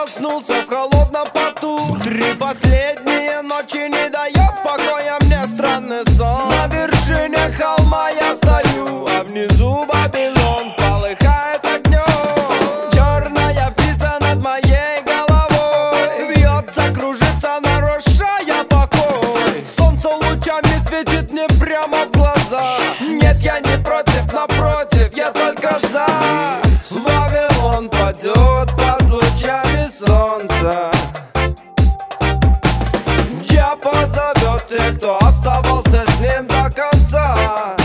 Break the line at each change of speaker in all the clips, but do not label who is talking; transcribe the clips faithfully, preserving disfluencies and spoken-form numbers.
проснулся в холодном поту. Три последние ночи не дает покоя мне странный сон. На вершине холма я стою, а внизу Вавилон полыхает огнем. Черная птица над моей головой вьется, кружится, нарушая покой. Солнце лучами светит мне прямо в глаза. Нет, я не против, напротив, я только за. Вавилон падет под лучами солнца. Я позовет тех, кто оставался с ним до конца.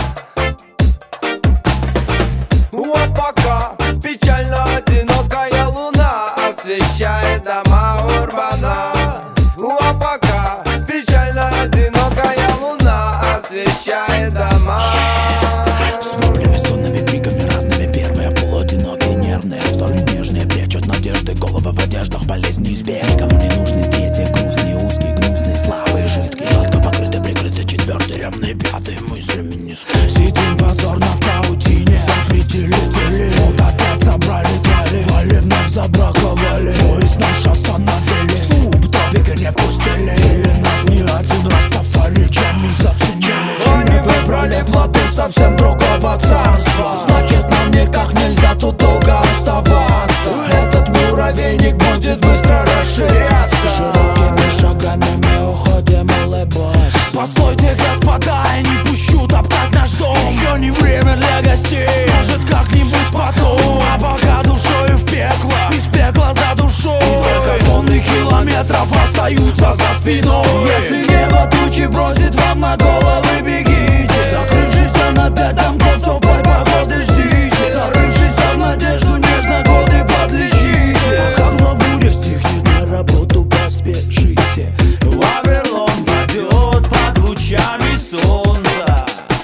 Вот пока печально одинокая луна освещает дома Урбана. Вот пока печально одинокая луна освещает дома.
С воплями, стонами, криками разными. Первые полуодинокие, нервные, столь нежные, прячут надежды, головы в одеждах, болезнь неизбежна. Никому не нужны третьи, грустные, узкие, гнусные, слабые, жидкие, гладко покрыты, прикрыты, четвертый, ремные, пятые, мыслями не спят. Сидим позорно в паутине, запретили теле. Вот опять собрали трали, вали вновь забраковали. Поезд наш остановили, суп топика не пустили. Или нас не один раз тафаричами заценили. Они выбрали плоды совсем другого царства. Значит, нам никак нельзя тут долго оставаться. Этот муравейник будет быстро расширяться. Широкими шагами мы уходим, улыбаясь. Постойте, господа, я не пущу топтать наш дом. Еще не время для гостей, может как-нибудь потом. А пока душою в пекло, из пекла за душой. Только тонны километров остаются за спиной. Если небо тучи бросит вам на головы, бегите. Закрывшись на пять замков, теплой погоды ждите. Зарывшись в надежду, нежно годы подлечите. Пока в буря стихнет, на работу поспешите. Вавилон падет под лучами солнца.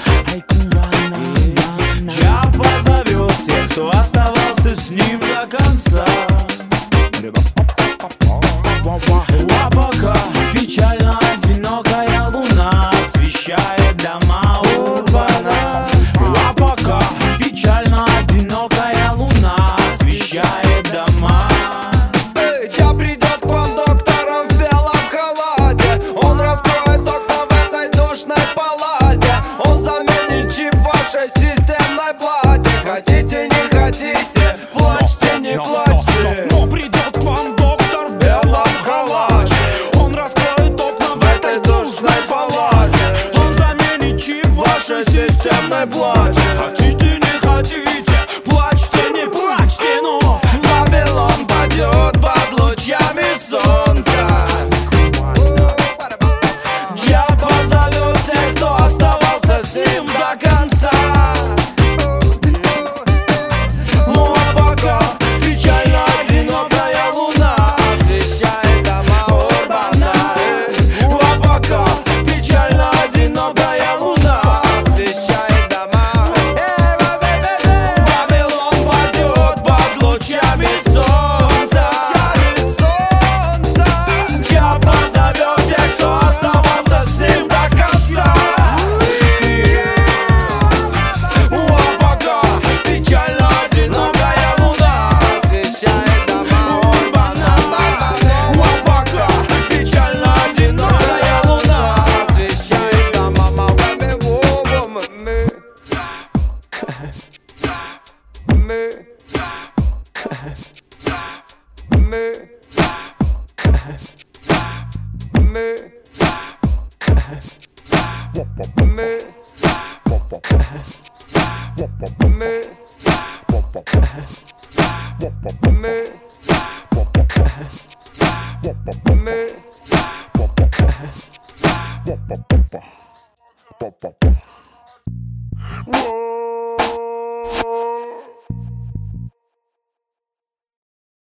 Джа позовет тех, кто оставался с ним до конца. А пока печально одинокая луна освещает дома Урбана. А пока печально одинокая луна освещает дома.
Джа придет к вам доктором в белом халате. Он раскроет окна в этой душной палате. Он заменит чип в вашей системной плате. Хотите, не хотите, плачьте, не плачьте.
Но придет к вам доктор в белом халате. Он раскроет окна в этой душной палате. Он заменит чип в вашей системной плате. Хотите, не хотите, плачьте, не плачьте, но
Вавилон падет под лучами солнца.
Джа позовет тех, кто оставался с ним до конца.
Ну а пока печально одинокая луна освещает дома Урбана. А пока печально одинокая луна освещает дома. Вавилон падет под лучами солнца. Джа позовет тех, кто оставался с ним до конца. А пока печально одинокая луна освещает дома Урбана. А пока печально одинокая луна освещает дома. Me,